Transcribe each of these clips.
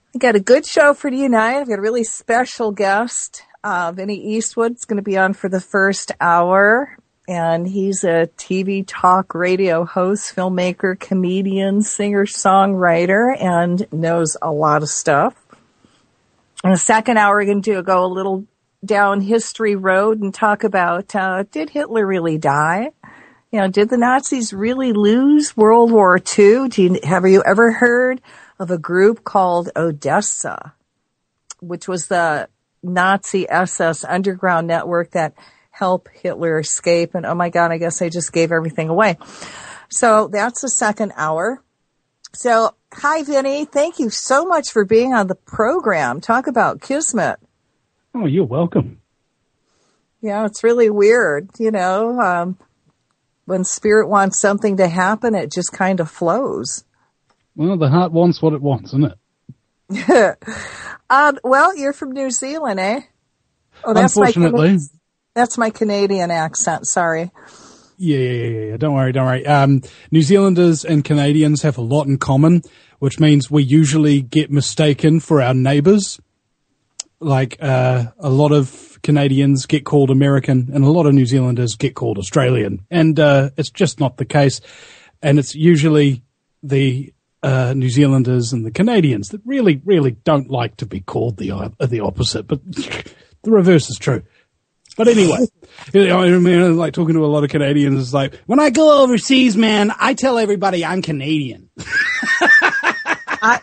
I got a good show for you tonight. I've got a really special guest. Vinny Eastwood's going to be on for the first hour. And he's a TV talk radio host, filmmaker, comedian, singer, songwriter, and knows a lot of stuff. In the second hour, we're going to go a little down history road and talk about, did Hitler really die? You know, did the Nazis really lose World War II? Have you ever heard of a group called Odessa, which was the Nazi SS underground network that helped Hitler escape? And oh my God, I guess I just gave everything away. So that's the second hour. So hi, Vinny. Thank you so much for being on the program. Talk about Kismet. Oh, you're welcome. Yeah, it's really weird. You know, when spirit wants something to happen, it just kind of flows. Well, the heart wants what it wants, isn't it? Well, you're from New Zealand, eh? Oh, Unfortunately. That's my Canadian accent. Sorry. Yeah. Don't worry. New Zealanders and Canadians have a lot in common, which means we usually get mistaken for our neighbors. Like, a lot of Canadians get called American and a lot of New Zealanders get called Australian. And, it's just not the case. And it's usually the New Zealanders and the Canadians that really, really don't like to be called the opposite, but the reverse is true. But anyway, I mean, like talking to a lot of Canadians, it's like, when I go overseas, man, I tell everybody I'm Canadian. I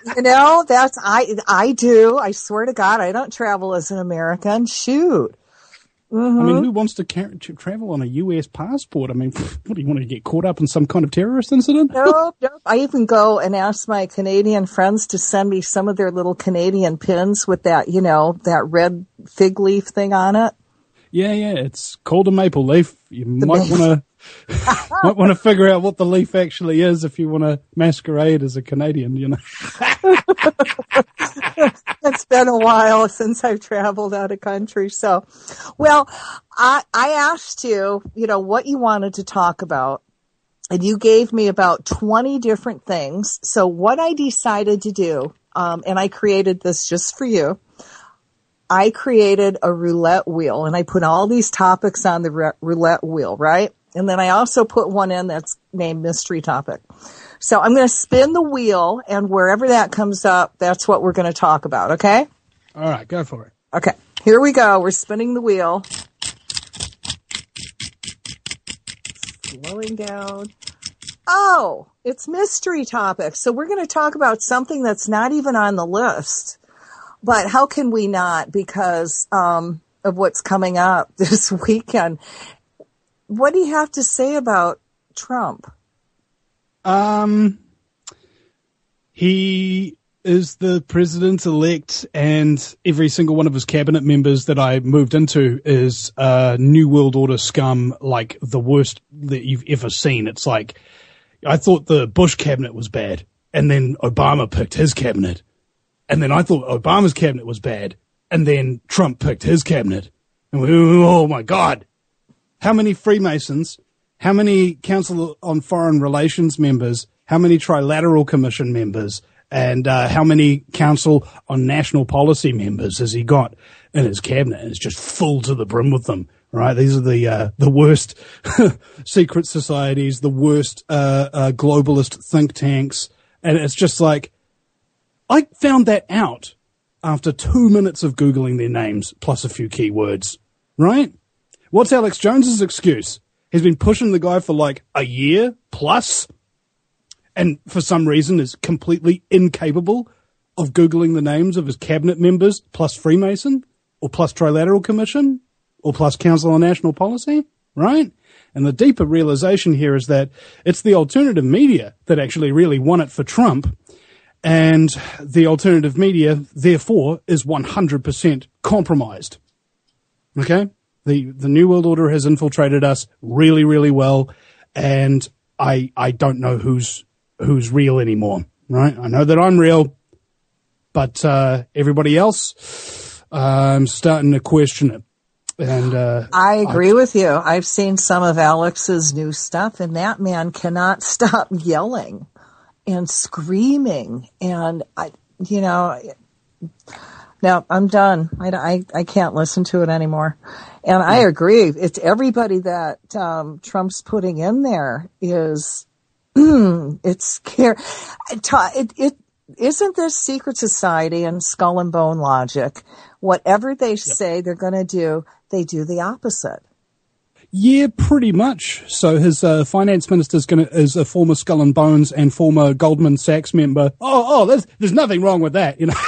do. I swear to God, I don't travel as an American. Shoot. Mm-hmm. I mean, who wants to travel on a U.S. passport? I mean, what do you want to get caught up in some kind of terrorist incident? No. I even go and ask my Canadian friends to send me some of their little Canadian pins with that, you know, that red fig leaf thing on it. Yeah. It's called a maple leaf. You might want to figure out what the leaf actually is if you want to masquerade as a Canadian, you know. It's been a while since I've traveled out of country. So, well, I asked you, you know, what you wanted to talk about, and you gave me about 20 different things. So what I decided to do, and I created this just for you, I created a roulette wheel, and I put all these topics on the roulette wheel, right? And then I also put one in that's named mystery topic. So I'm going to spin the wheel, and wherever that comes up, that's what we're going to talk about, okay? All right, go for it. Okay, here we go. We're spinning the wheel. Slowing down. Oh, it's mystery topic. So we're going to talk about something that's not even on the list. But how can we not, because of what's coming up this weekend? What do you have to say about Trump? He is the president-elect, and every single one of his cabinet members that I moved into is New World Order scum, like the worst that you've ever seen. It's like, I thought the Bush cabinet was bad, and then Obama picked his cabinet. And then I thought Obama's cabinet was bad, and then Trump picked his cabinet. And oh my God. How many Freemasons, how many Council on Foreign Relations members, how many Trilateral Commission members, and how many Council on National Policy members has he got in his cabinet? And it's just full to the brim with them, right? These are the worst secret societies, the worst globalist think tanks. And it's just like, I found that out after 2 minutes of Googling their names plus a few keywords, right? What's Alex Jones's excuse? He's been pushing the guy for like a year plus, and for some reason is completely incapable of Googling the names of his cabinet members plus Freemason or plus Trilateral Commission or plus Council on National Policy, right? And the deeper realization here is that it's the alternative media that actually really won it for Trump. And the alternative media, therefore, is 100% compromised. Okay? The New World Order has infiltrated us really, really well, and I don't know who's real anymore, right? I know that I'm real, but everybody else, I'm starting to question it. And I agree with you. I've seen some of Alex's new stuff, and that man cannot stop yelling and screaming. And No, I'm done. I can't listen to it anymore. And I agree. It's everybody that Trump's putting in there is it's scary. Isn't this secret society and skull and bone logic? Whatever they say they're going to do, they do the opposite. Yeah, pretty much. So his finance minister is a former Skull and Bones and former Goldman Sachs member. There's nothing wrong with that, you know.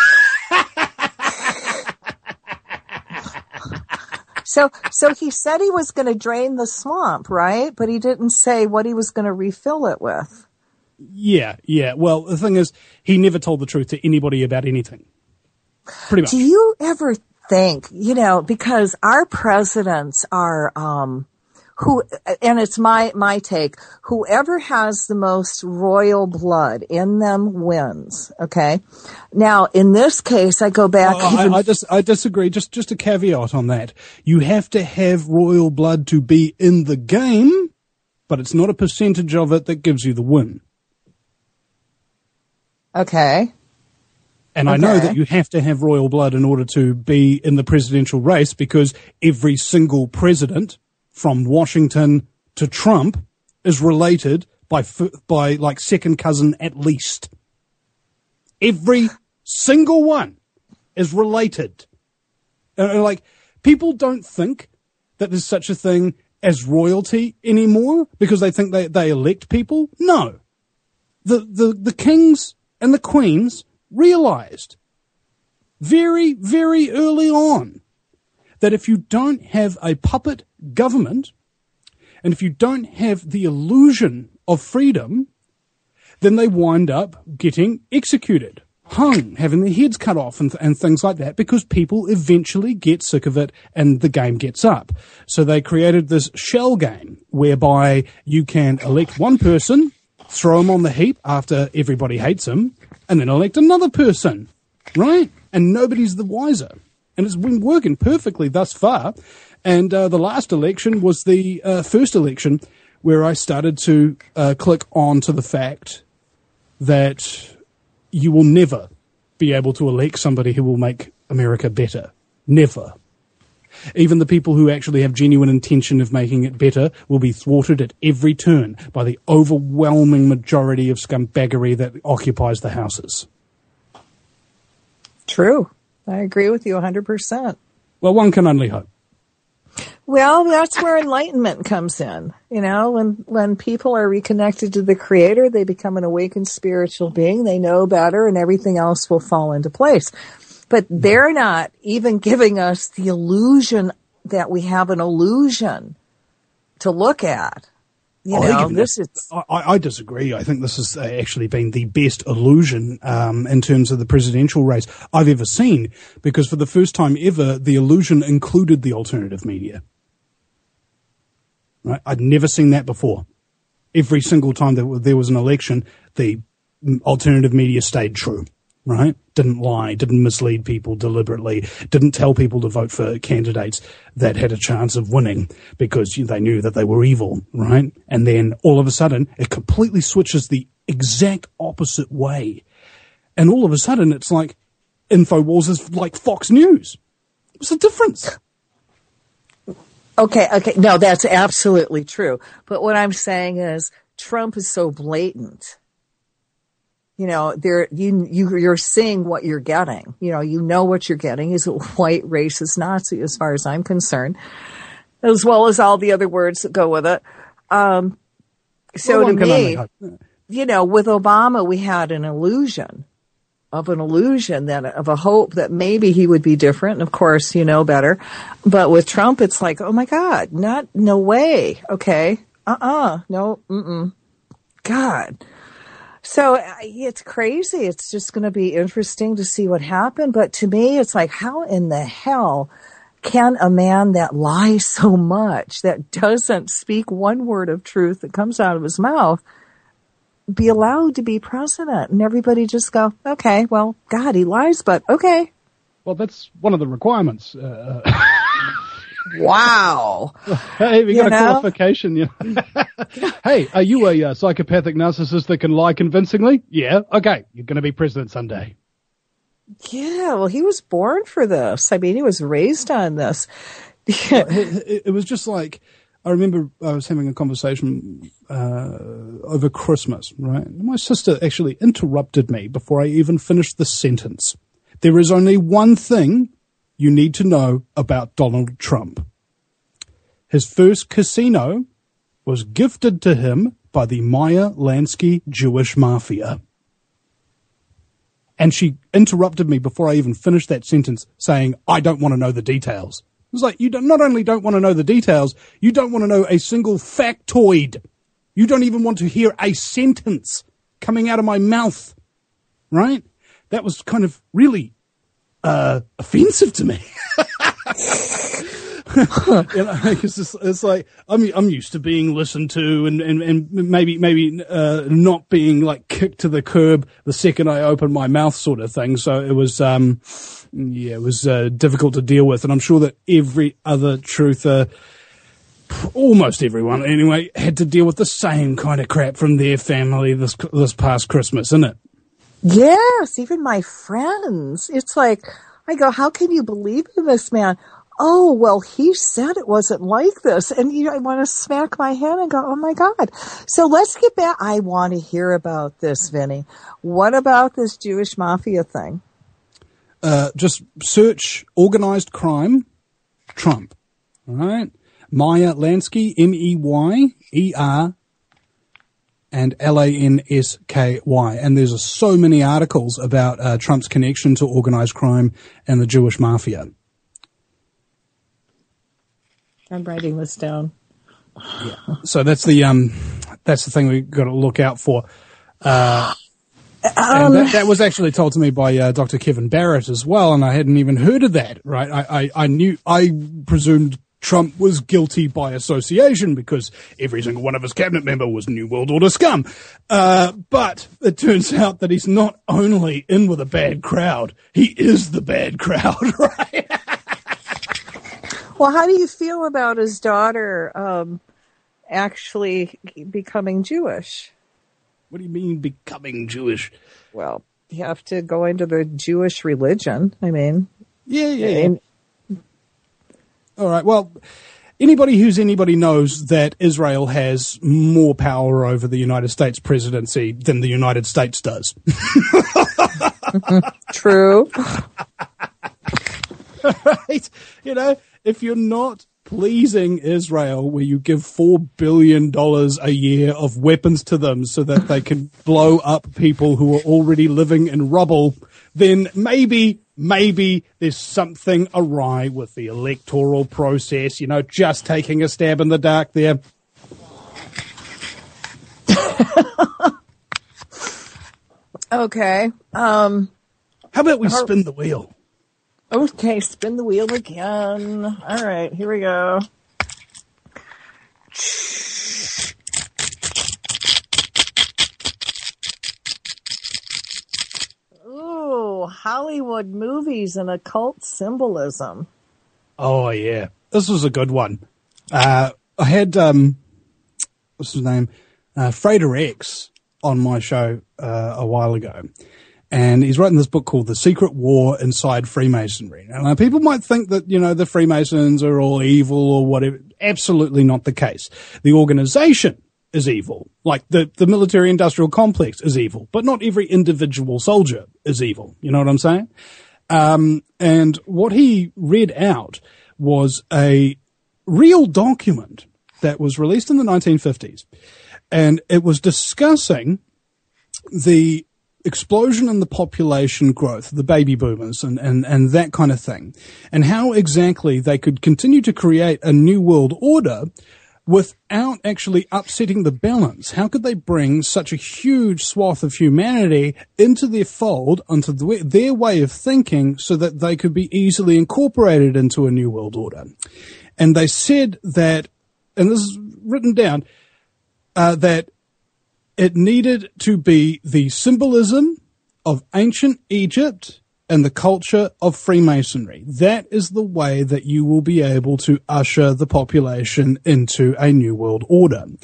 So he said he was going to drain the swamp, right? But he didn't say what he was going to refill it with. Yeah. Well, the thing is, he never told the truth to anybody about anything. Pretty much. Do you ever think, because our presidents are, and it's my take, whoever has the most royal blood in them wins. Okay. Now, in this case, I go back. I disagree. Just a caveat on that. You have to have royal blood to be in the game, but it's not a percentage of it that gives you the win. Okay. And I know that you have to have royal blood in order to be in the presidential race, because every single president from Washington to Trump is related by like second cousin at least. Every single one is related. Like, people don't think that there's such a thing as royalty anymore because they think they elect people. No. The kings and the queens realized very, very early on that if you don't have a puppet government and if you don't have the illusion of freedom, then they wind up getting executed, hung, having their heads cut off and things like that, because people eventually get sick of it and the game gets up. So they created this shell game whereby you can elect one person, throw him on the heap after everybody hates him, and then elect another person, right? And nobody's the wiser. And it's been working perfectly thus far. And the last election was the first election where I started to click on to the fact that you will never be able to elect somebody who will make America better. Never. Even the people who actually have genuine intention of making it better will be thwarted at every turn by the overwhelming majority of scumbaggery that occupies the houses. True. I agree with you 100%. Well, one can only hope. Well, that's where enlightenment comes in. When people are reconnected to the Creator, they become an awakened spiritual being. They know better, and everything else will fall into place. But they're not even giving us the illusion that we have an illusion to look at. I disagree. I think this has actually been the best illusion in terms of the presidential race I've ever seen, because for the first time ever, the illusion included the alternative media. Right? I'd never seen that before. Every single time that there was an election, the alternative media stayed true. Right? Didn't lie, didn't mislead people deliberately, didn't tell people to vote for candidates that had a chance of winning because they knew that they were evil, right? And then all of a sudden, it completely switches the exact opposite way. And all of a sudden, it's like InfoWars is like Fox News. What's the difference? Okay. No, that's absolutely true. But what I'm saying is Trump is so blatant. You're seeing what you're getting. You know what you're getting. He's a white racist Nazi, as far as I'm concerned, as well as all the other words that go with it. So to me, with Obama, we had an illusion of a hope that maybe he would be different. And of course, better. But with Trump, it's like, oh my God, no way. Okay. No. God. So it's crazy. It's just going to be interesting to see what happened. But to me, it's like, how in the hell can a man that lies so much, that doesn't speak one word of truth that comes out of his mouth, be allowed to be president? And everybody just go, okay, well, God, he lies, but okay. Well, that's one of the requirements. Wow. Hey, we got a qualification. Hey, are you a psychopathic narcissist that can lie convincingly? Yeah. Okay. You're going to be president someday. Yeah, well, he was born for this. I mean, he was raised on this. It was just like, I remember I was having a conversation over Christmas, right? My sister actually interrupted me before I even finished the sentence. There is only one thing you need to know about Donald Trump. His first casino was gifted to him by the Meyer Lansky Jewish Mafia. And she interrupted me before I even finished that sentence, saying, I don't want to know the details. It's like, you not only don't want to know the details, you don't want to know a single factoid. You don't even want to hear a sentence coming out of my mouth, right? That was kind of really offensive to me. It's like I'm used to being listened to and maybe not being like kicked to the curb the second I open my mouth, sort of thing. So it was difficult to deal with, and I'm sure that every other truther, almost everyone anyway, had to deal with the same kind of crap from their family this past Christmas, isn't it? Yes, even my friends. It's like, I go, how can you believe in this man? Oh, well, he said it wasn't like this. And I want to smack my head and go, oh, my God. So let's get back. I want to hear about this, Vinny. What about this Jewish mafia thing? Just search organized crime, Trump. All right? Meyer Lansky, Meyer, and Lansky. And there's so many articles about Trump's connection to organized crime and the Jewish mafia. I'm writing this down. Yeah. So that's the thing we've got to look out for. And that was actually told to me by Dr. Kevin Barrett as well, and I hadn't even heard of that. Right? I presumed Trump was guilty by association because every single one of his cabinet member was New World Order scum. But it turns out that he's not only in with a bad crowd, he is the bad crowd, right? Well, how do you feel about his daughter actually becoming Jewish? What do you mean becoming Jewish? Well, you have to go into the Jewish religion. I mean, yeah. All right. Well, anybody knows that Israel has more power over the United States presidency than the United States does. True. Right? If you're not pleasing Israel, where you give $4 billion a year of weapons to them so that they can blow up people who are already living in rubble, then maybe there's something awry with the electoral process, just taking a stab in the dark there. Okay. How about we spin the wheel? Okay, spin the wheel again. All right, here we go. Ooh, Hollywood movies and occult symbolism. Oh, yeah. This was a good one. I had, what's his name? Frater X on my show a while ago. And he's written this book called The Secret War Inside Freemasonry. Now, people might think that, the Freemasons are all evil or whatever. Absolutely not the case. The organization is evil. Like the military-industrial complex is evil. But not every individual soldier is evil. You know what I'm saying? And what he read out was a real document that was released in the 1950s. And it was discussing the explosion in the population growth, the baby boomers and that kind of thing, and how exactly they could continue to create a new world order without actually upsetting the balance. How could they bring such a huge swath of humanity into their fold, onto their way of thinking, so that they could be easily incorporated into a new world order? And they said that, and this is written down, that it needed to be the symbolism of ancient Egypt and the culture of Freemasonry. That is the way that you will be able to usher the population into a new world order.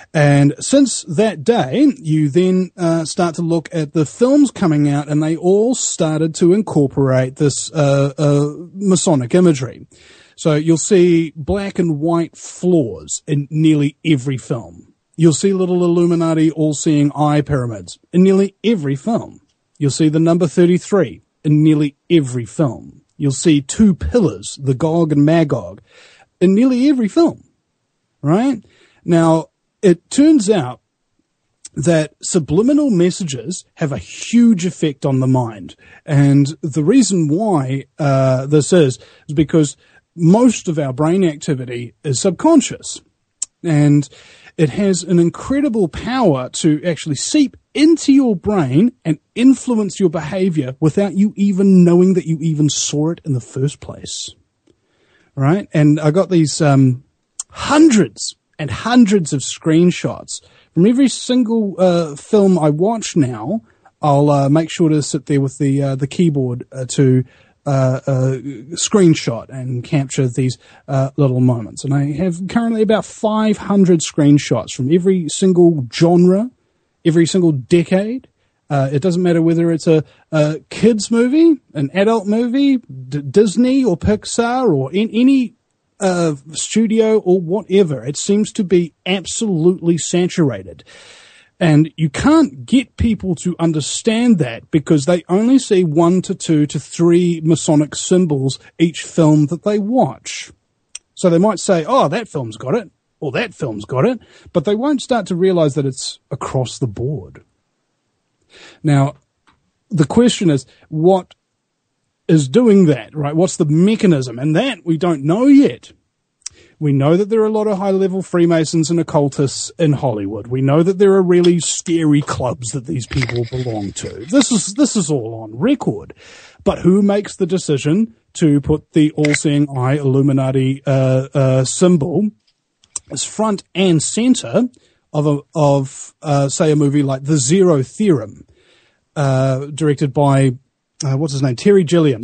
And since that day, you then start to look at the films coming out, and they all started to incorporate this Masonic imagery. So you'll see black and white floors in nearly every film. You'll see little Illuminati all-seeing eye pyramids in nearly every film. You'll see the number 33 in nearly every film. You'll see two pillars, the Gog and Magog, in nearly every film, right? Now, it turns out that subliminal messages have a huge effect on the mind. And the reason why this is because most of our brain activity is subconscious. And it has an incredible power to actually seep into your brain and influence your behavior without you even knowing that you even saw it in the first place. Right? And I got these hundreds and hundreds of screenshots from every single film I watch now. I'll make sure to sit there with the keyboard to screenshot and capture these little moments. And I have currently about 500 screenshots from every single genre, every single decade. It doesn't matter whether it's a kids movie, an adult movie, Disney or Pixar or any studio or whatever. It seems to be absolutely saturated. And you can't get people to understand that because they only see 1 to 2 to 3 Masonic symbols each film that they watch. So they might say, oh, that film's got it, or that film's got it, but they won't start to realize that it's across the board. Now, the question is, what is doing that, right? What's the mechanism? And that we don't know yet. We know that there are a lot of high-level Freemasons and occultists in Hollywood. We know that there are really scary clubs that these people belong to. This is all on record. But who makes the decision to put the all-seeing eye Illuminati symbol as front and center of say a movie like The Zero Theorem, directed by what's his name, Terry Gilliam,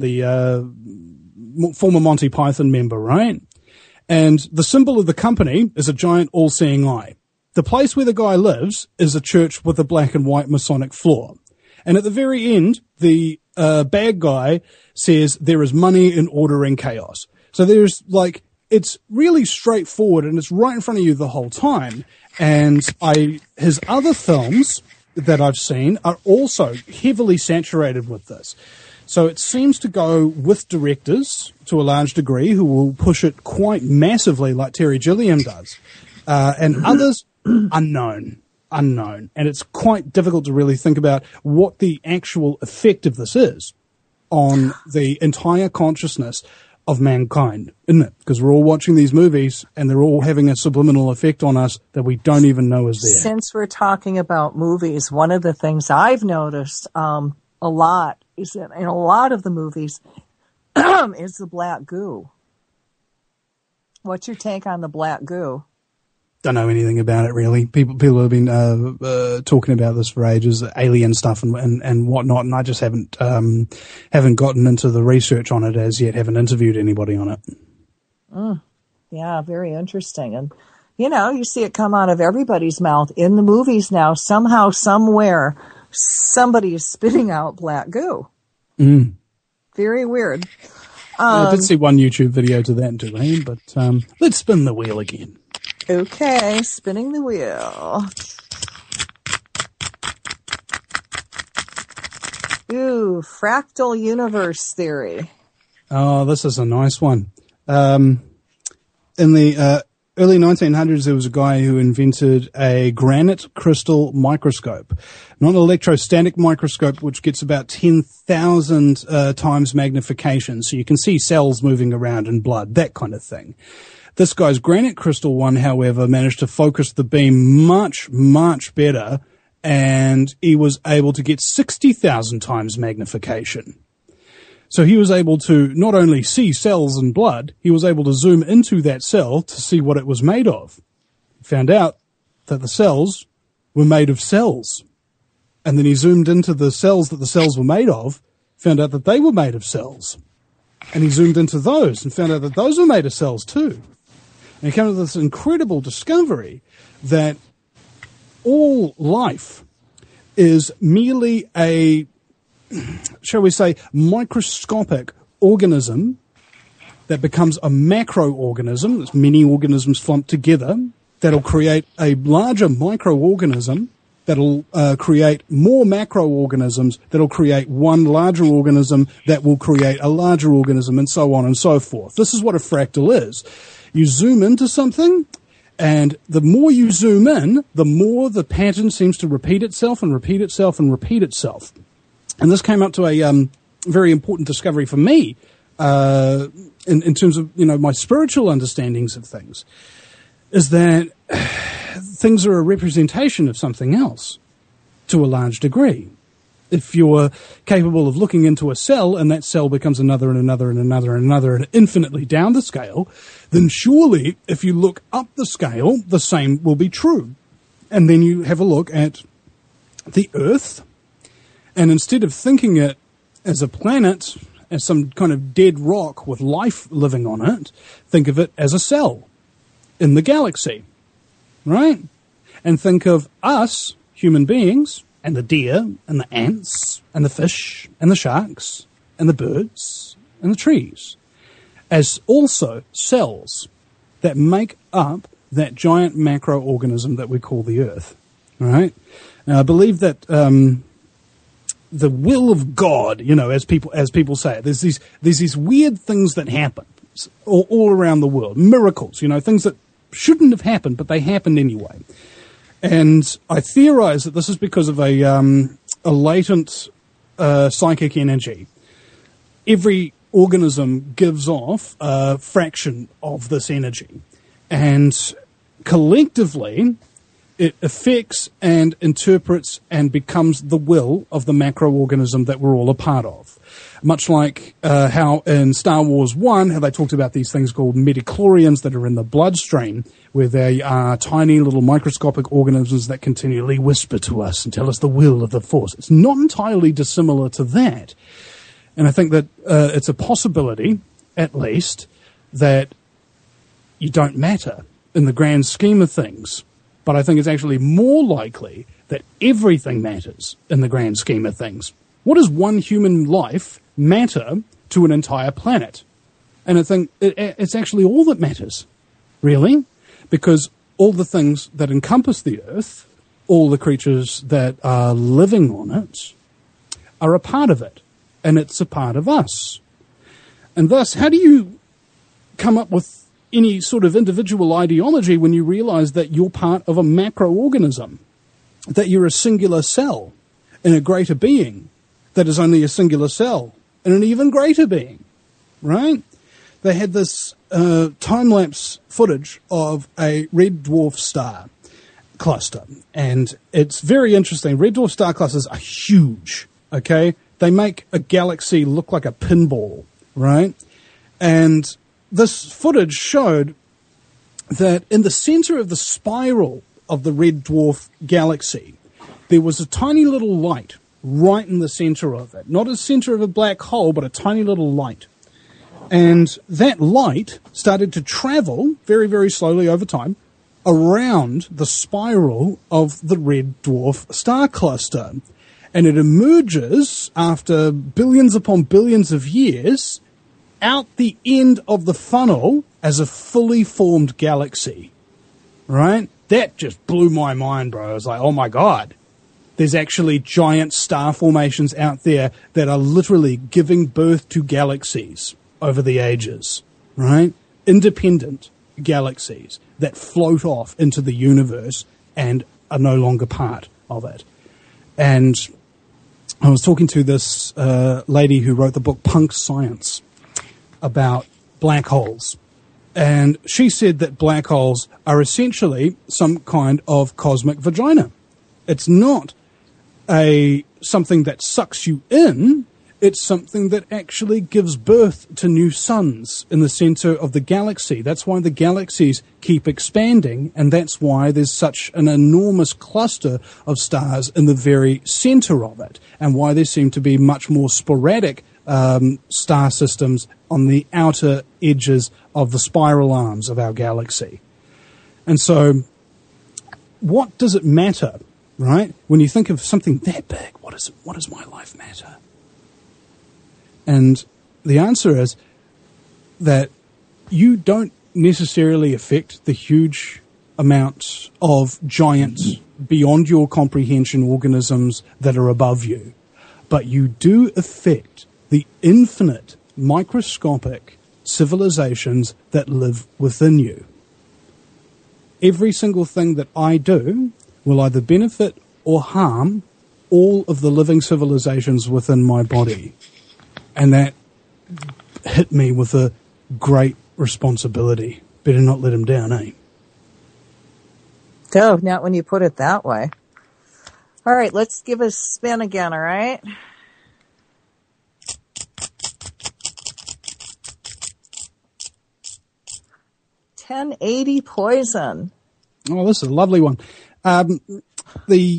the former Monty Python member, right? And the symbol of the company is a giant all-seeing eye. The place where the guy lives is a church with a black and white Masonic floor. And at the very end, the bad guy says there is money in order and chaos. So there's it's really straightforward and it's right in front of you the whole time. And his other films that I've seen are also heavily saturated with this. So it seems to go with directors to a large degree who will push it quite massively like Terry Gilliam does. And others, unknown. And it's quite difficult to really think about what the actual effect of this is on the entire consciousness of mankind, isn't it? Because we're all watching these movies and they're all having a subliminal effect on us that we don't even know is there. Since we're talking about movies, one of the things I've noticed a lot is that in a lot of the movies is the black goo. What's your take on the black goo? Don't know anything about it really. People have been talking about this for ages, alien stuff and whatnot, and I just haven't gotten into the research on it as yet. Haven't interviewed anybody on it. Yeah, very interesting. And you see it come out of everybody's mouth in the movies now. Somehow, somewhere, somebody is spitting out black goo. Very weird. I did see one YouTube video to that too, but let's spin the wheel again. Okay, spinning the wheel. Ooh, fractal universe theory. Oh, this is a nice one. In the early 1900s, there was a guy who invented a granite crystal microscope, not an electrostatic microscope, which gets about 10,000 times magnification, so you can see cells moving around in blood, that kind of thing. This guy's granite crystal one, however, managed to focus the beam much, much better, and he was able to get 60,000 times magnification. So he was able to not only see cells in blood, he was able to zoom into that cell to see what it was made of. He found out that the cells were made of cells. And then he zoomed into the cells that the cells were made of, found out that they were made of cells. And he zoomed into those and found out that those were made of cells too. And he came to this incredible discovery that all life is merely a, shall we say, microscopic organism that becomes a macroorganism, that's many organisms lumped together, that'll create a larger microorganism, that'll create more macroorganisms, that'll create one larger organism, that will create a larger organism, and so on and so forth. This is what a fractal is. You zoom into something, and the more you zoom in, the more the pattern seems to repeat itself and repeat itself and repeat itself. And this came up to a very important discovery for me in terms of, my spiritual understandings of things, is that things are a representation of something else to a large degree. If you're capable of looking into a cell and that cell becomes another and another and another and another and infinitely down the scale, then surely if you look up the scale, the same will be true. And then you have a look at the Earth, and instead of thinking it as a planet, as some kind of dead rock with life living on it, think of it as a cell in the galaxy, right? And think of us, human beings, and the deer, and the ants, and the fish, and the sharks, and the birds, and the trees, as also cells that make up that giant macroorganism that we call the Earth, right? Now, I believe that the will of God, as people say it, there's these weird things that happen all around the world, miracles, things that shouldn't have happened, but they happened anyway. And I theorize that this is because of a latent psychic energy. Every organism gives off a fraction of this energy. And collectively, it affects and interprets and becomes the will of the macroorganism that we're all a part of. Much like how in Star Wars 1, how they talked about these things called midichlorians that are in the bloodstream, where they are tiny little microscopic organisms that continually whisper to us and tell us the will of the Force. It's not entirely dissimilar to that. And I think that it's a possibility, at least, that you don't matter in the grand scheme of things. But I think it's actually more likely that everything matters in the grand scheme of things. What does one human life matter to an entire planet? And I think it's actually all that matters, really, because all the things that encompass the Earth, all the creatures that are living on it, are a part of it, and it's a part of us. And thus, how do you come up with any sort of individual ideology when you realize that you're part of a macroorganism, that you're a singular cell in a greater being that is only a singular cell in an even greater being, right? They had this time-lapse footage of a red dwarf star cluster, and it's very interesting. Red dwarf star clusters are huge, okay? They make a galaxy look like a pinball, right? And this footage showed that in the center of the spiral of the red dwarf galaxy, there was a tiny little light right in the center of it. Not a center of a black hole, but a tiny little light. And that light started to travel very, very slowly over time around the spiral of the red dwarf star cluster. And it emerges after billions upon billions of years out the end of the funnel as a fully formed galaxy, right? That just blew my mind, bro. I was like, oh my God, there's actually giant star formations out there that are literally giving birth to galaxies over the ages, right? Independent galaxies that float off into the universe and are no longer part of it. And I was talking to this lady who wrote the book Punk Science about black holes. And she said that black holes are essentially some kind of cosmic vagina. It's not something that sucks you in. It's something that actually gives birth to new suns in the center of the galaxy. That's why the galaxies keep expanding, and that's why there's such an enormous cluster of stars in the very center of it, and why there seem to be much more sporadic star systems on the outer edges of the spiral arms of our galaxy. And so what does it matter, right? When you think of something that big, what does my life matter? And the answer is that you don't necessarily affect the huge amounts of giant, beyond your comprehension organisms that are above you, but you do affect the infinite, microscopic civilizations that live within you. Every single thing that I do will either benefit or harm all of the living civilizations within my body. And that hit me with a great responsibility. Better not let him down, eh? Oh, not when you put it that way. All right, let's give a spin again, all right? $10.80 poison. Oh, this is a lovely one. The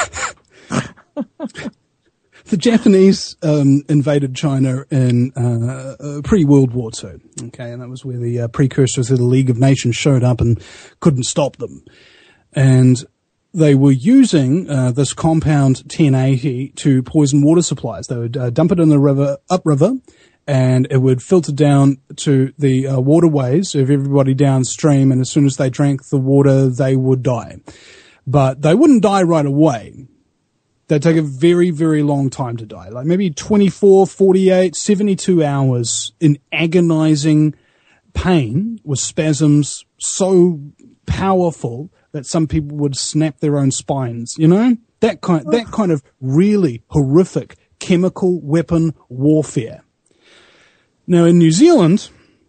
Japanese invaded China in pre-World War II. Okay, and that was where the precursors of the League of Nations showed up and couldn't stop them. And they were using this compound 1080 to poison water supplies. They would dump it in the river, upriver, and it would filter down to the waterways of everybody downstream, and as soon as they drank the water, they would die. But they wouldn't die right away. They'd take a very, very long time to die, like maybe 24, 48, 72 hours in agonizing pain with spasms so powerful that some people would snap their own spines, you know? That kind of really horrific chemical weapon warfare. Now, in New Zealand,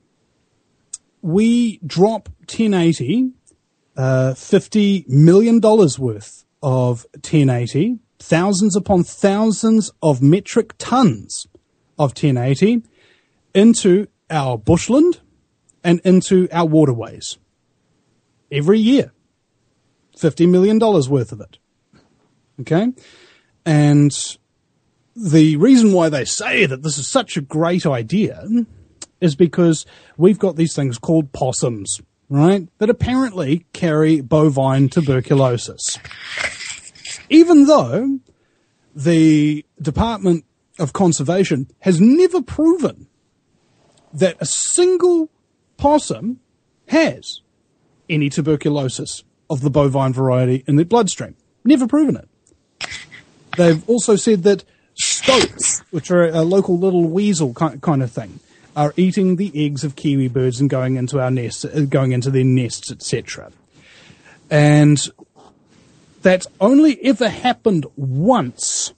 we drop 1080, $50 million worth of 1080, thousands upon thousands of metric tons of 1080 into our bushland and into our waterways. Every year. $50 million worth of it. Okay? And the reason why they say that this is such a great idea is because we've got these things called possums, right, that apparently carry bovine tuberculosis. Even though the Department of Conservation has never proven that a single possum has any tuberculosis of the bovine variety in their bloodstream. Never proven it. They've also said that stoats, which are a local little weasel kind of thing, are eating the eggs of kiwi birds and going into our nests, going into their nests, etc. And that's only ever happened once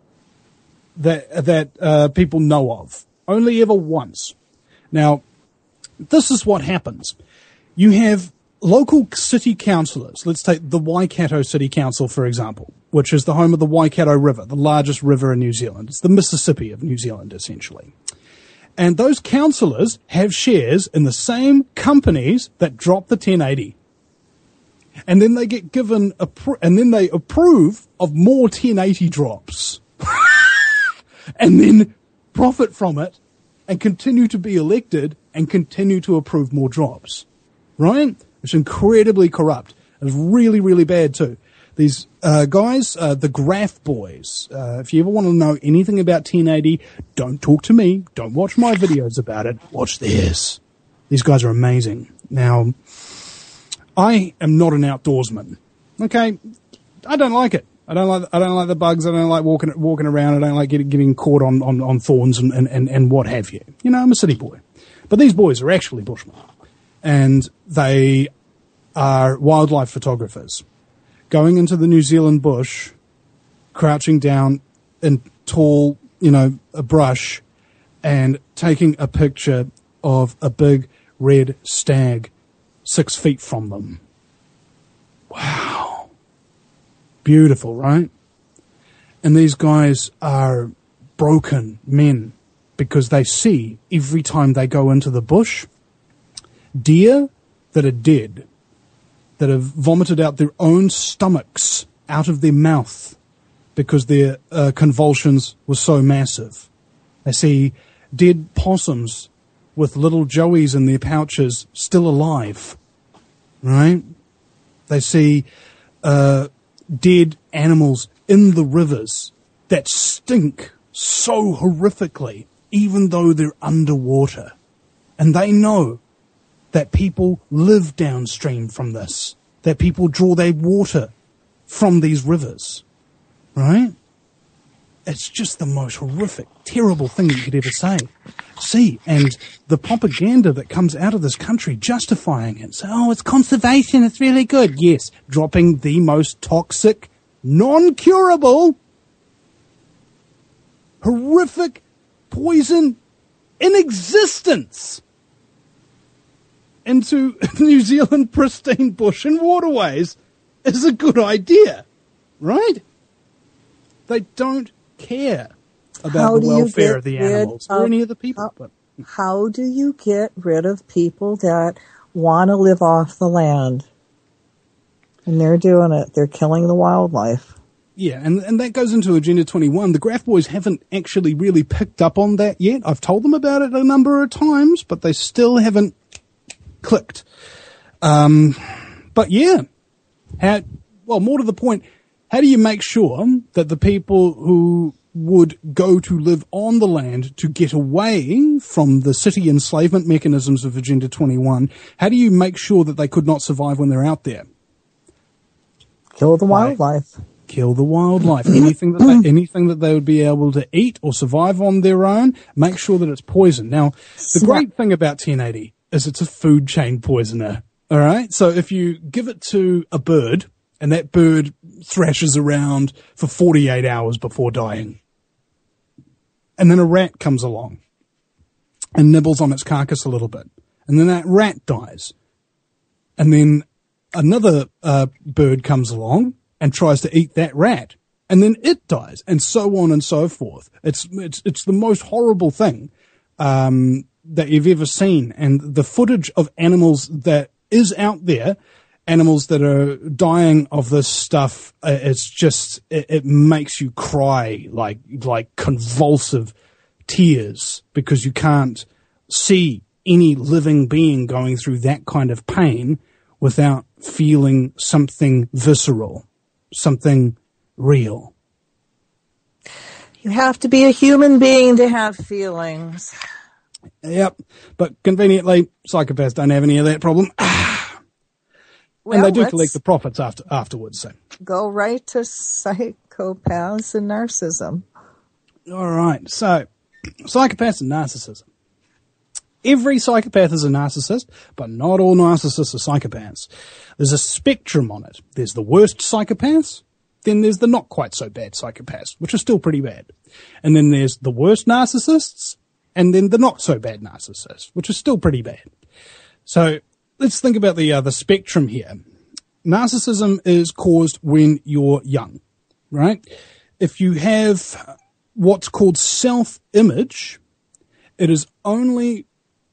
that people know of. Only ever once. Now, this is what happens. You have local city councillors. Let's take the Waikato City Council, for example, which is the home of the Waikato River, the largest river in New Zealand. It's the Mississippi of New Zealand, essentially. And those councillors have shares in the companies that drop the 1080. And then they get given, and then they approve of more 1080 drops. And then profit from it and continue to be elected and continue to approve more drops. Right? It's incredibly corrupt. It's really, really bad too. These guys, the Graph Boys, if you ever want to know anything about 1080, don't talk to me. Don't watch my videos about it. Watch theirs. These guys are amazing. Now, I am not an outdoorsman. Okay? I don't like it. I don't like the bugs. I don't like walking around. I don't like getting caught on thorns and what have you. You know, I'm a city boy. But these boys are actually bushmen. And they are wildlife photographers going into the New Zealand bush, crouching down in tall, a brush and taking a picture of a big red stag 6 feet from them. Wow. Beautiful, right? And these guys are broken men because they see every time they go into the bush deer that are dead, that have vomited out their own stomachs out of their mouth because their convulsions were so massive. They see dead possums with little joeys in their pouches still alive, right? They see dead animals in the rivers that stink so horrifically, even though they're underwater. And they know that people live downstream from this, that people draw their water from these rivers, right? It's just the most horrific, terrible thing you could ever see. And the propaganda that comes out of this country justifying it. So, oh, it's conservation, it's really good. Yes, dropping the most toxic, non-curable, horrific poison in existence into New Zealand pristine bush and waterways is a good idea, right? They don't care about the welfare of the animals or any of the people. How do you get rid of people that want to live off the land? And they're doing it. They're killing the wildlife. Yeah, and that goes into Agenda 21. The Graph Boys haven't actually really picked up on that yet. I've told them about it a number of times, but they still haven't clicked. But yeah, more to the point, how do you make sure that the people who would go to live on the land to get away from the city enslavement mechanisms of Agenda 21, how do you make sure that they could not survive when they're out there? Kill the wildlife. Kill the wildlife. Anything that they would be able to eat or survive on their own, make sure that it's poison. Now, the great thing about 1080 is it's a food chain poisoner. All right? So if you give it to a bird and that bird thrashes around for 48 hours before dying, and then a rat comes along and nibbles on its carcass a little bit, and then that rat dies, and then another bird comes along and tries to eat that rat, and then it dies, and so on and so forth. It's the most horrible thing that you've ever seen, and the footage of animals that is out there, animals that are dying of this stuff, it's just it makes you cry like convulsive tears, because you can't see any living being going through that kind of pain without feeling something visceral, something real. You have to be a human being to have feelings. Yep, but conveniently, psychopaths don't have any of that problem. And they do collect the profits afterwards. So go right to psychopaths and narcissism. All right, so psychopaths and narcissism. Every psychopath is a narcissist, but not all narcissists are psychopaths. There's a spectrum on it. There's the worst psychopaths, then there's the not quite so bad psychopaths, which are still pretty bad. And then there's the worst narcissists, and then the not so bad narcissists, which are still pretty bad. So let's think about the spectrum here. Narcissism is caused when you're young, right? If you have what's called self-image, it is only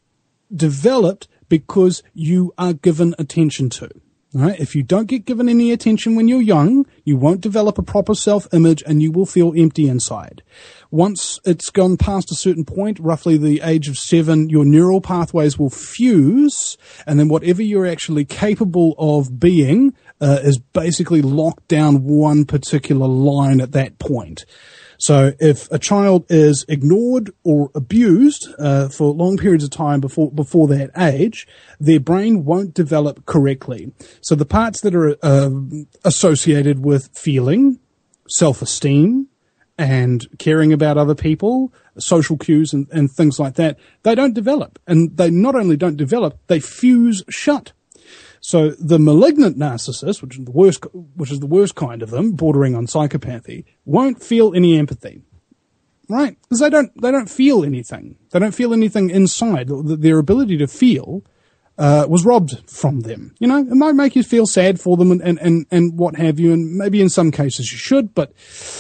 developed because you are given attention to. Right? If you don't get given any attention when you're young, you won't develop a proper self-image and you will feel empty inside. Once it's gone past a certain point, roughly the age of 7, your neural pathways will fuse, and then whatever you're actually capable of being is basically locked down one particular line at that point. So if a child is ignored or abused for long periods of time before that age, their brain won't develop correctly. So the parts that are associated with feeling, self-esteem, and caring about other people, social cues and things like that, they don't develop. And they not only don't develop, they fuse shut. So the malignant narcissist, which is the worst kind of them, bordering on psychopathy, won't feel any empathy, right? Because they don't feel anything. They don't feel anything inside. Their ability to feel was robbed from them. You know, it might make you feel sad for them and what have you, and maybe in some cases you should, but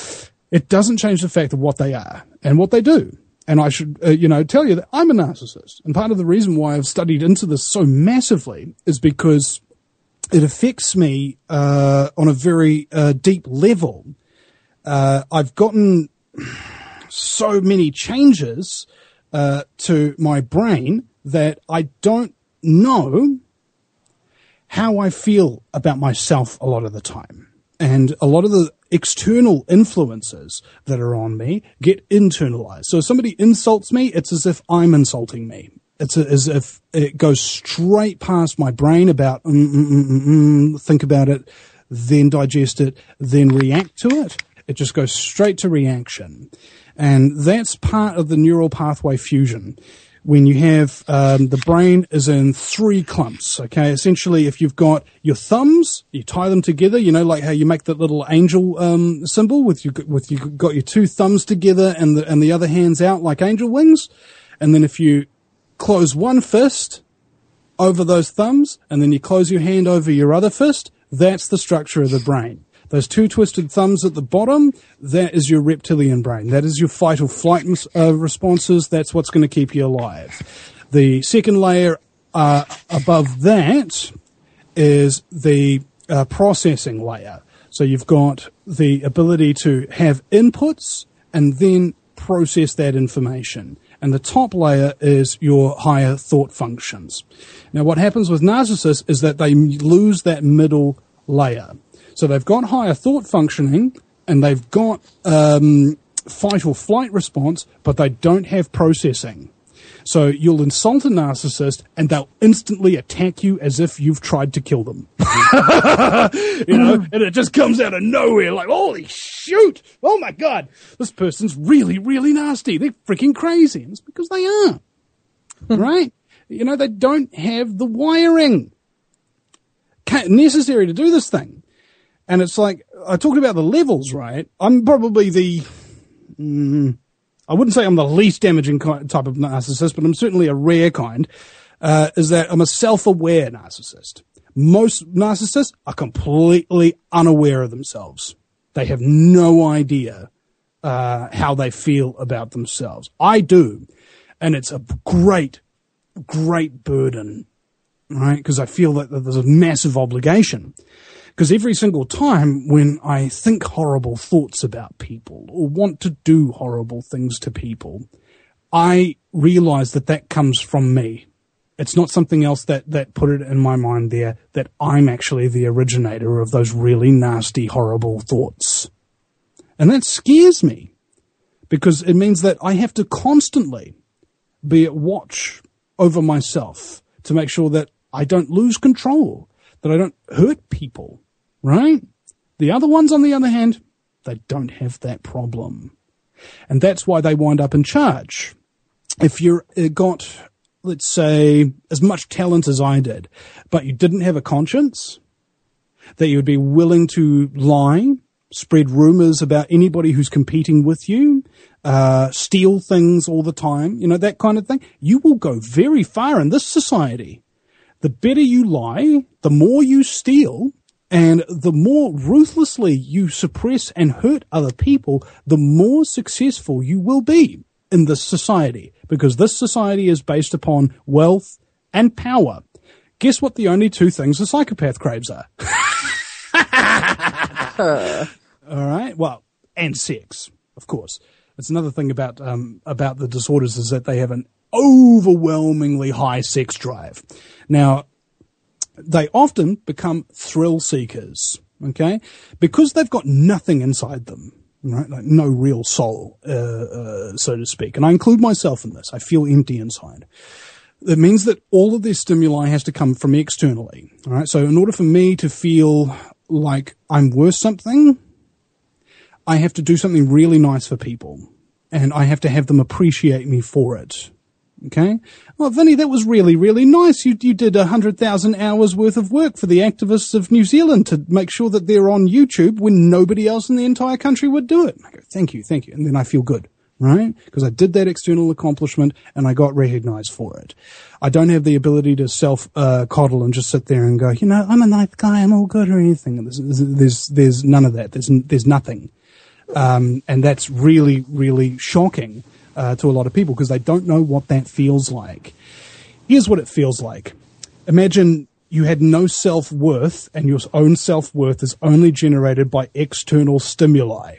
it doesn't change the fact of what they are and what they do. And I should, tell you that I'm a narcissist. And part of the reason why I've studied into this so massively is because it affects me on a very deep level. I've gotten so many changes to my brain that I don't know how I feel about myself a lot of the time. And a lot of the external influences that are on me get internalized. So if somebody insults me, it's as if I'm insulting me. It's as if it goes straight past my brain about, think about it, then digest it, then react to it. It just goes straight to reaction. And that's part of the neural pathway fusion. When you have, the brain is in 3 clumps, okay? Essentially, if you've got your thumbs, you tie them together, you know, like how you make that little angel, symbol with you got your 2 thumbs together and the other hands out like angel wings. And then if you close one fist over those thumbs and then you close your hand over your other fist, that's the structure of the brain. Those 2 twisted thumbs at the bottom, that is your reptilian brain. That is your fight or flight responses. That's what's going to keep you alive. The second layer above that is the processing layer. So you've got the ability to have inputs and then process that information. And the top layer is your higher thought functions. Now, what happens with narcissists is that they lose that middle layer. So they've got higher thought functioning and they've got fight or flight response, but they don't have processing. So you'll insult a narcissist and they'll instantly attack you as if you've tried to kill them. You know, and it just comes out of nowhere like, holy shoot, oh my God, this person's really, really nasty. They're freaking crazy. And it's because they are, right? You know, they don't have the wiring necessary to do this thing. And it's like, I talked about the levels, right? I'm probably I wouldn't say I'm the least damaging type of narcissist, but I'm certainly a rare kind, is that I'm a self-aware narcissist. Most narcissists are completely unaware of themselves. They have no idea how they feel about themselves. I do. And it's a great, great burden, right? Because I feel that there's a massive obligation. Because every single time when I think horrible thoughts about people or want to do horrible things to people, I realize that that comes from me. It's not something else that put it in my mind there, that I'm actually the originator of those really nasty, horrible thoughts. And that scares me because it means that I have to constantly be at watch over myself to make sure that I don't lose control, that I don't hurt people. Right? The other ones, on the other hand, they don't have that problem. And that's why they wind up in charge. If you've got, let's say, as much talent as I did, but you didn't have a conscience, that you would be willing to lie, spread rumors about anybody who's competing with you, steal things all the time, you know, that kind of thing, you will go very far in this society. The better you lie, the more you steal, and the more ruthlessly you suppress and hurt other people, the more successful you will be in this society. Because this society is based upon wealth and power. Guess what the only 2 things a psychopath craves are? All right. Well, and sex, of course. It's another thing about the disorders is that they have an overwhelmingly high sex drive. Now, they often become thrill seekers, okay? Because they've got nothing inside them, right? Like no real soul, so to speak. And I include myself in this. I feel empty inside. It means that all of their stimuli has to come from externally, all right? So in order for me to feel like I'm worth something, I have to do something really nice for people. And I have to have them appreciate me for it. Okay. Well, Vinny, that was really, really nice. You did 100,000 hours worth of work for the activists of New Zealand to make sure that they're on YouTube when nobody else in the entire country would do it. And I go, thank you. And then I feel good, right? Because I did that external accomplishment and I got recognized for it. I don't have the ability to coddle and just sit there and go, you know, I'm a nice guy. I'm all good or anything. There's none of that. There's nothing. And that's really, really shocking. To a lot of people because they don't know what that feels like. Here's what it feels like. Imagine you had no self-worth and your own self-worth is only generated by external stimuli.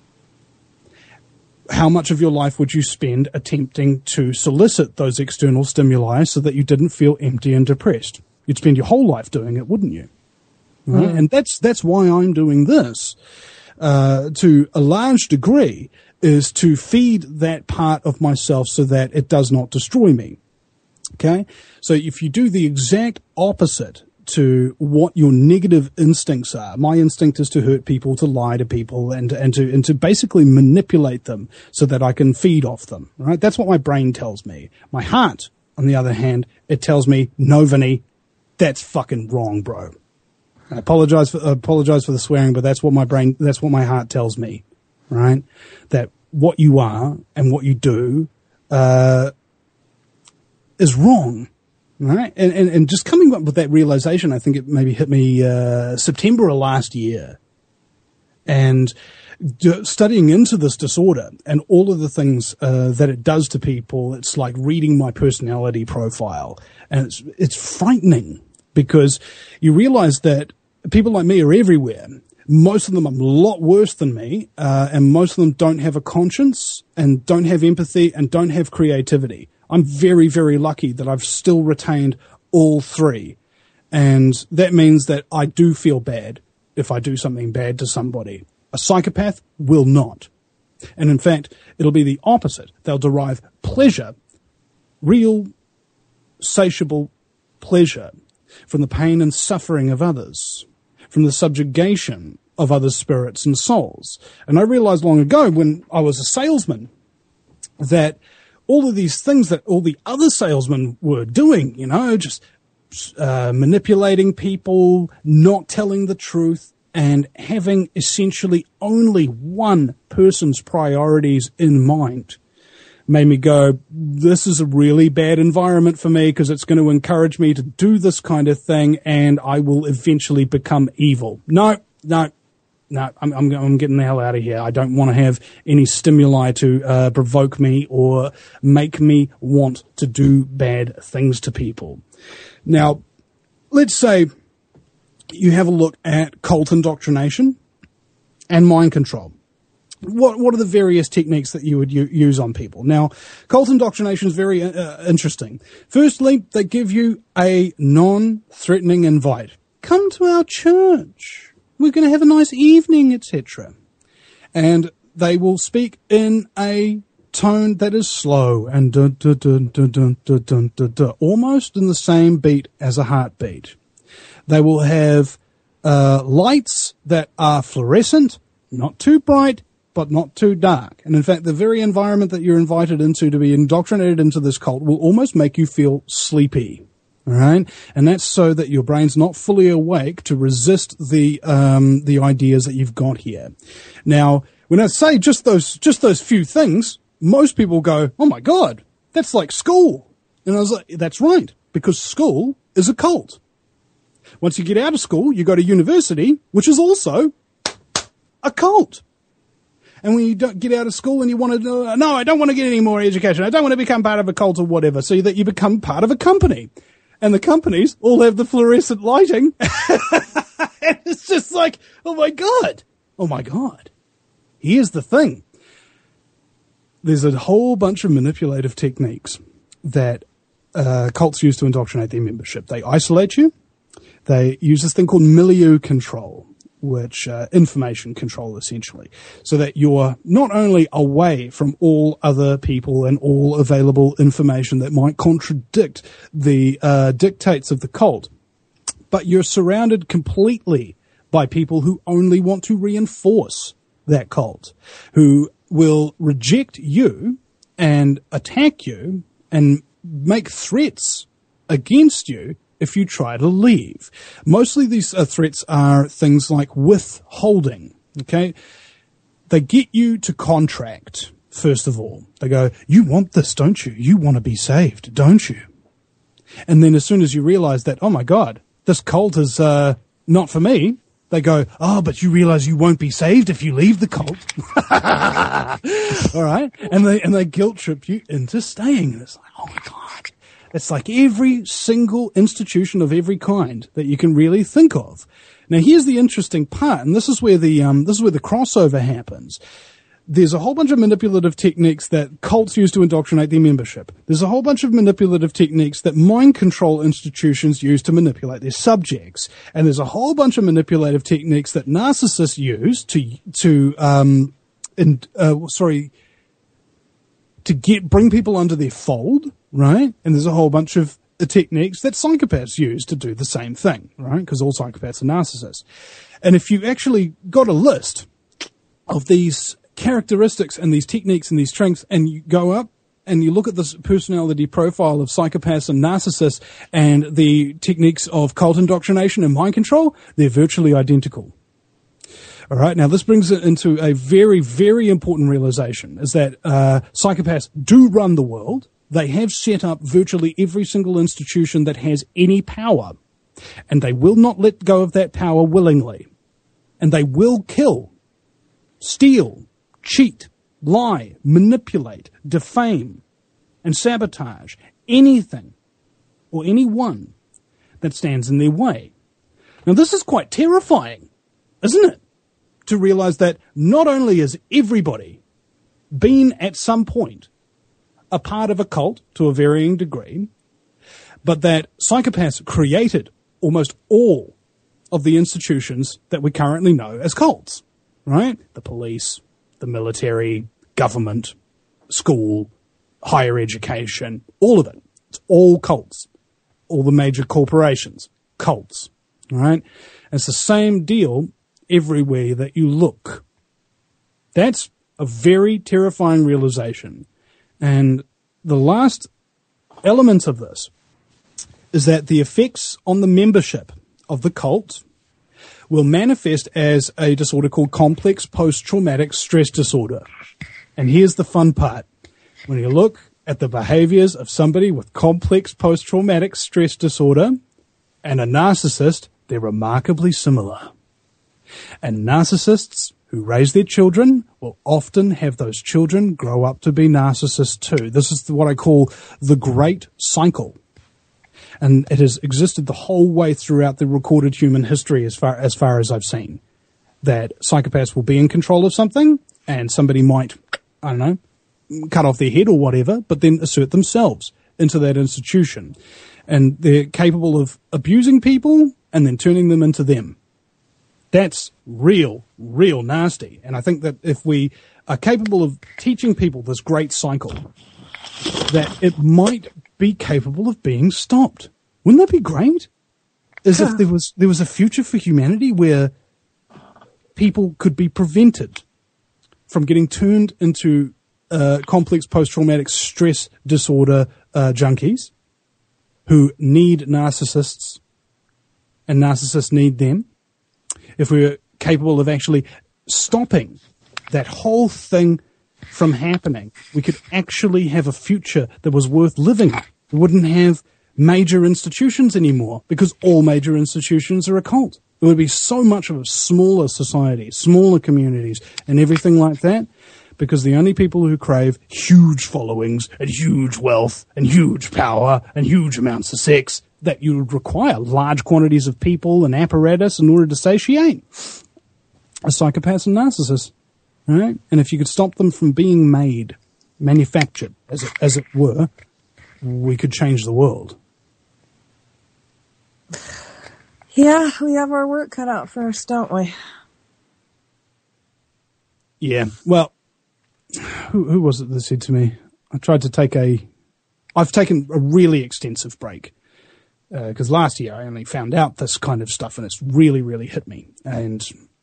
How much of your life would you spend attempting to solicit those external stimuli so that you didn't feel empty and depressed? You'd spend your whole life doing it, wouldn't you? Right? And that's why I'm doing this, to a large degree, is to feed that part of myself so that it does not destroy me. Okay? So if you do the exact opposite to what your negative instincts are, my instinct is to hurt people, to lie to people, and to basically manipulate them so that I can feed off them. Right? That's what my brain tells me. My heart, on the other hand, it tells me, no, Vinny, that's fucking wrong, bro. I apologize for the swearing, but that's what my heart tells me, right? That what you are and what you do, is wrong, right? And just coming up with that realization, I think it maybe hit me, September of last year, and studying into this disorder and all of the things, that it does to people. It's like reading my personality profile, and it's frightening, because you realize that people like me are everywhere. Most of them are a lot worse than me, and most of them don't have a conscience and don't have empathy and don't have creativity. I'm very, very lucky that I've still retained all three. And that means that I do feel bad if I do something bad to somebody. A psychopath will not. And in fact, it'll be the opposite. They'll derive pleasure, real, satiable pleasure, from the pain and suffering of others, from the subjugation of other spirits and souls. And I realized long ago, when I was a salesman, that all of these things that all the other salesmen were doing, just manipulating people, not telling the truth, and having essentially only one person's priorities in mind, made me go, this is a really bad environment for me, because it's going to encourage me to do this kind of thing, and I will eventually become evil. No, I'm getting the hell out of here. I don't want to have any stimuli to provoke me or make me want to do bad things to people. Now, let's say you have a look at cult indoctrination and mind control. What are the various techniques that you would use on people? Now, cult indoctrination is very interesting. Firstly, they give you a non-threatening invite. Come to our church. We're going to have a nice evening, etc. And they will speak in a tone that is slow and almost in the same beat as a heartbeat. They will have lights that are fluorescent, not too bright, but not too dark. And in fact, the very environment that you're invited into to be indoctrinated into this cult will almost make you feel sleepy. All right? And that's so that your brain's not fully awake to resist the ideas that you've got here. Now, when I say just those few things, most people go, oh my God, that's like school. And I was like, that's right, because school is a cult. Once you get out of school, you go to university, which is also a cult. And when you don't get out of school and you want to, no, I don't want to get any more education. I don't want to become part of a cult or whatever, so that you become part of a company. And the companies all have the fluorescent lighting. And it's just like, oh my God. Here's the thing. There's a whole bunch of manipulative techniques that cults use to indoctrinate their membership. They isolate you. They use this thing called milieu control, which information control essentially, so that you're not only away from all other people and all available information that might contradict the dictates of the cult, but you're surrounded completely by people who only want to reinforce that cult, who will reject you and attack you and make threats against you if you try to leave. Mostly these threats are things like withholding, okay? They get you to contract, first of all. They go, you want this, don't you? You want to be saved, don't you? And then as soon as you realize that, oh my God, this cult is not for me, they go, oh, but you realize you won't be saved if you leave the cult. All right? And they guilt trip you into staying. And it's like, oh my God. It's like every single institution of every kind that you can really think of. Now, here's the interesting part, and this is where the crossover happens. there's a whole bunch of manipulative techniques that cults use to indoctrinate their membership. There's a whole bunch of manipulative techniques that mind control institutions use to manipulate their subjects. And there's a whole bunch of manipulative techniques that narcissists use to bring people under their fold, right? And there's a whole bunch of the techniques that psychopaths use to do the same thing, right? Because all psychopaths are narcissists. And if you actually got a list of these characteristics and these techniques and these strengths, and you go up and you look at this personality profile of psychopaths and narcissists and the techniques of cult indoctrination and mind control, they're virtually identical. All right. Now, this brings it into a very, very important realization, is that psychopaths do run the world. They have set up virtually every single institution that has any power, and they will not let go of that power willingly. And they will kill, steal, cheat, lie, manipulate, defame, and sabotage anything or anyone that stands in their way. Now, this is quite terrifying, isn't it? To realize that not only has everybody been at some point a part of a cult to a varying degree, but that psychopaths created almost all of the institutions that we currently know as cults, right? The police, the military, government, school, higher education, all of it. It's all cults. All the major corporations, cults, right? And it's the same deal everywhere that you look. That's a very terrifying realization. And the last element of this is that the effects on the membership of the cult will manifest as a disorder called complex post-traumatic stress disorder. And here's the fun part. When you look at the behaviors of somebody with complex post-traumatic stress disorder and a narcissist, they're remarkably similar. And narcissists who raise their children will often have those children grow up to be narcissists too. This is what I call the great cycle. And it has existed the whole way throughout the recorded human history as far as I've seen. That psychopaths will be in control of something and somebody might, I don't know, cut off their head or whatever, but then assert themselves into that institution. And they're capable of abusing people and then turning them into them. That's real nasty. And I think that if we are capable of teaching people this great cycle, that it might be capable of being stopped. Wouldn't that be great? As if there was a future for humanity where people could be prevented from getting turned into complex post-traumatic stress disorder junkies who need narcissists and narcissists need them. If we were capable of actually stopping that whole thing from happening, we could actually have a future that was worth living. We wouldn't have major institutions anymore because all major institutions are a cult. It would be so much of a smaller society, smaller communities and everything like that, because the only people who crave huge followings and huge wealth and huge power and huge amounts of sex, that you would require large quantities of people and apparatus in order to satiate are psychopaths and narcissists. Right? And if you could stop them from being manufactured, as it were, we could change the world. Yeah, we have our work cut out for us, don't we? Yeah. Well, who was it that said to me? I've taken a really extensive break. Because last year I only found out this kind of stuff and it's really, really hit me. And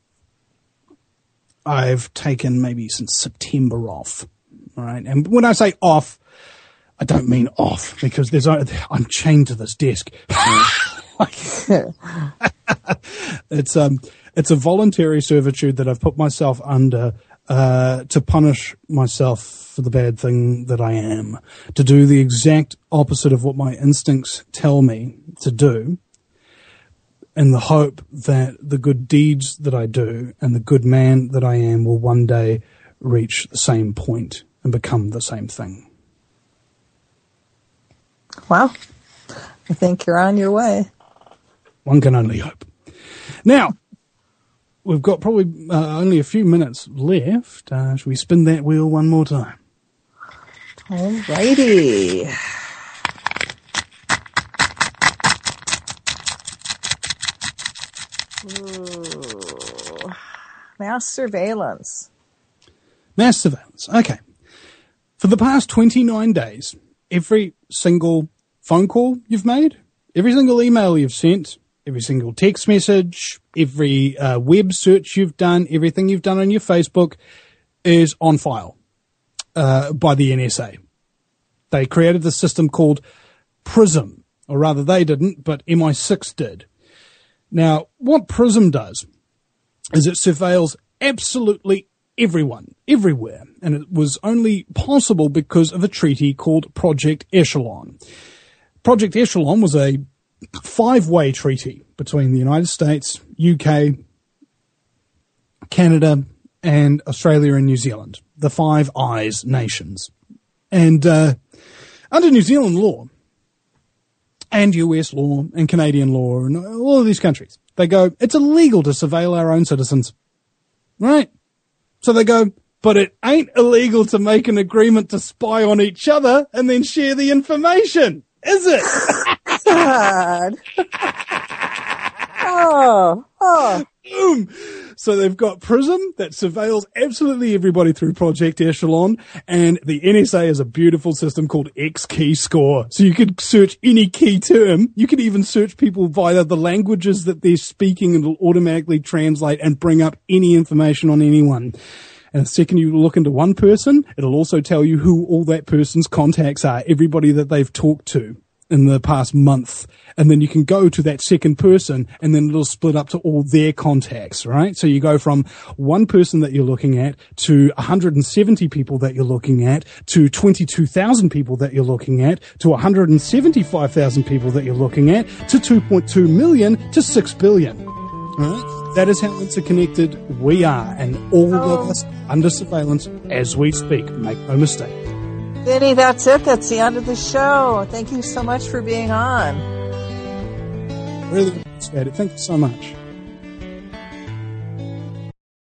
I've taken maybe since September off. All right. And when I say off, I don't mean off because I'm chained to this desk. It's a voluntary servitude that I've put myself under to punish myself for the bad thing that I am, to do the exact opposite of what my instincts tell me to do, in the hope that the good deeds that I do and the good man that I am will one day reach the same point and become the same thing. Well, I think you're on your way. One can only hope. Now, we've got probably only a few minutes left. Should we spin that wheel one more time? Alrighty. Ooh. Mass surveillance. Mass surveillance. Okay. For the past 29 days, every single phone call you've made, every single email you've sent, every single text message, every web search you've done, everything you've done on your Facebook is on file by the NSA. They created this system called PRISM, or rather they didn't, but MI6 did. Now, what PRISM does is it surveils absolutely everyone, everywhere, and it was only possible because of a treaty called Project Echelon. Project Echelon was a 5-way treaty between the United States, UK, Canada, and Australia and New Zealand, the Five Eyes nations. And under New Zealand law, and US law, and Canadian law, and all of these countries, they go, it's illegal to surveil our own citizens. Right? So they go, but it ain't illegal to make an agreement to spy on each other and then share the information, is it? God. Oh. Boom. So they've got PRISM that surveils absolutely everybody through Project Echelon, and the NSA has a beautiful system called X-Keyscore. So you could search any key term. You could even search people via the languages that they're speaking, and it'll automatically translate and bring up any information on anyone. And the second you look into one person, it'll also tell you who all that person's contacts are, everybody that they've talked to in the past month. And then you can go to that second person, and then it'll split up to all their contacts, right? So you go from one person that you're looking at to 170 people that you're looking at to 22,000 people that you're looking at to 175,000 people that you're looking at to 2.2 million to 6 billion. Right? That is how interconnected we are, and all of us under surveillance as we speak. Make no mistake. Vinny, that's it. That's the end of the show. Thank you so much for being on. Really appreciate it. Thank you so much.